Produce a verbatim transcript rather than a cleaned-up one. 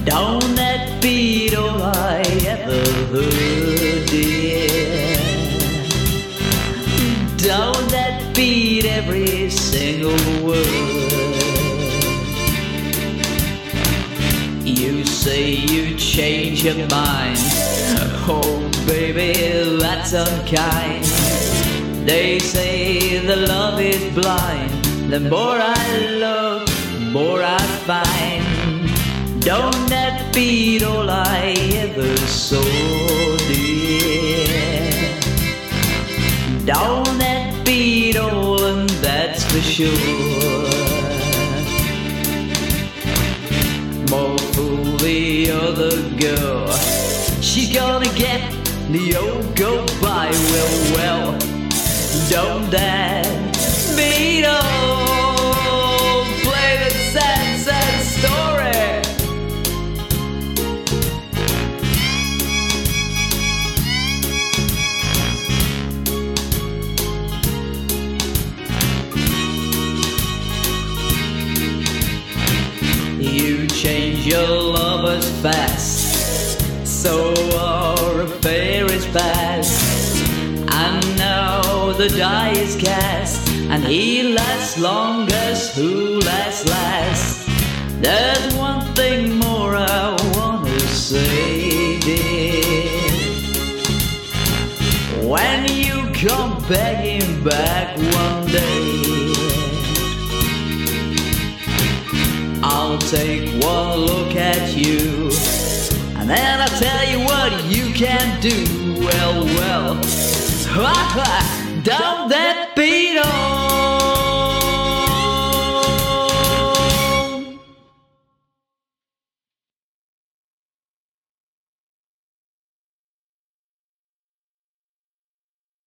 Don't that beat all I ever heard, dear? Don't that beat every single word? You say you change your mind. Oh baby, that's unkind. They say the love is blind. The more I look, the more I find. Don't that beat all I ever saw, dear? Don't that beat all, and that's for sure. More fool the other girl, she's gonna get the old go-by. Well, well, don't that beat all? Play the sad, sad story. You change your lovers fast, so our affair is past. And now the die is cast, and he lasts longest who lasts last. There's one thing more I wanna say, dear. When you come begging back one day, I'll take one look at you, and then I'll tell you what you can do. Well, well, don't that beat on?